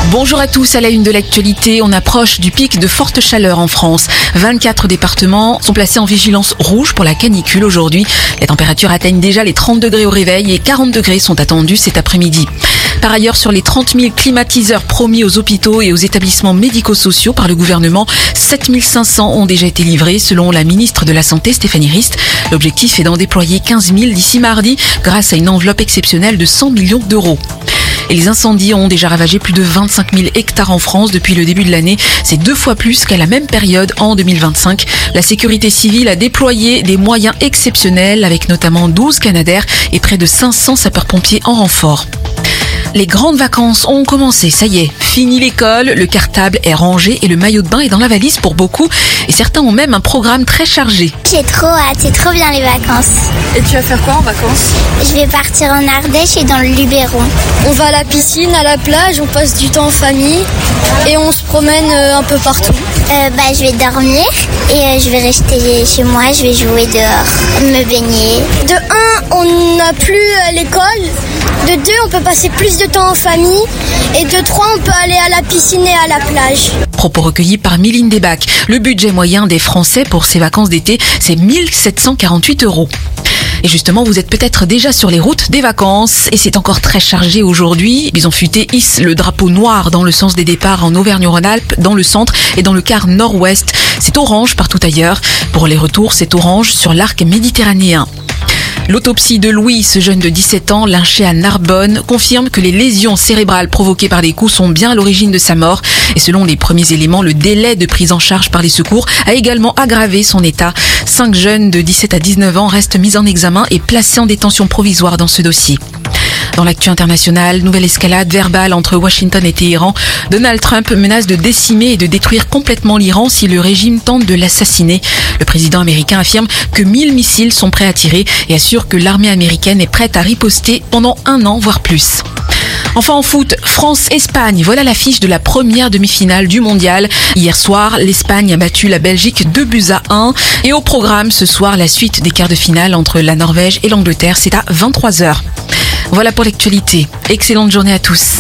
Bonjour à tous, à la une de l'actualité, on approche du pic de forte chaleur en France. 24 départements sont placés en vigilance rouge pour la canicule aujourd'hui. Les températures atteignent déjà les 30 degrés au réveil et 40 degrés sont attendus cet après-midi. Par ailleurs, sur les 30 000 climatiseurs promis aux hôpitaux et aux établissements médico-sociaux par le gouvernement, 7 500 ont déjà été livrés selon la ministre de la Santé Stéphanie Rist. L'objectif est d'en déployer 15 000 d'ici mardi grâce à une enveloppe exceptionnelle de 100 millions d'euros. Et les incendies ont déjà ravagé plus de 25 000 hectares en France depuis le début de l'année. C'est 2 fois plus qu'à la même période en 2025. La sécurité civile a déployé des moyens exceptionnels avec notamment 12 Canadair et près de 500 sapeurs-pompiers en renfort. Les grandes vacances ont commencé, ça y est, fini l'école, le cartable est rangé et le maillot de bain est dans la valise pour beaucoup. Et certains ont même un programme très chargé. J'ai trop hâte, c'est trop bien les vacances. Et tu vas faire quoi en vacances? Je vais partir en Ardèche et dans le Luberon. On va à la piscine, à la plage, on passe du temps en famille et on se promène un peu partout. Je vais dormir et je vais rester chez moi, je vais jouer dehors, me baigner. De 1, on n'a plus l'école. De 2, on peut passer plus de temps en famille. Et de 3, on peut aller à la piscine et à la plage. Propos recueillis par Mylène Desbac. Le budget moyen des Français pour ces vacances d'été, c'est 1 748 €. Et justement, vous êtes peut-être déjà sur les routes des vacances et c'est encore très chargé aujourd'hui. Bison Futé hisse le drapeau noir dans le sens des départs en Auvergne-Rhône-Alpes, dans le centre et dans le quart nord-ouest. C'est orange partout ailleurs. Pour les retours, c'est orange sur l'arc méditerranéen. L'autopsie de Louis, ce jeune de 17 ans, lynché à Narbonne, confirme que les lésions cérébrales provoquées par des coups sont bien à l'origine de sa mort. Et selon les premiers éléments, le délai de prise en charge par les secours a également aggravé son état. 5 jeunes de 17 à 19 ans restent mis en examen et placés en détention provisoire dans ce dossier. Dans l'actu internationale, nouvelle escalade verbale entre Washington et Téhéran. Donald Trump menace de décimer et de détruire complètement l'Iran si le régime tente de l'assassiner. Le président américain affirme que 1000 missiles sont prêts à tirer et assure que l'armée américaine est prête à riposter pendant 1 an, voire plus. Enfin en foot, France-Espagne, voilà l'affiche de la première demi-finale du mondial. Hier soir, l'Espagne a battu la Belgique 2-1. Et au programme ce soir, la suite des quarts de finale entre la Norvège et l'Angleterre, c'est à 23 h. Voilà pour l'actualité. Excellente journée à tous.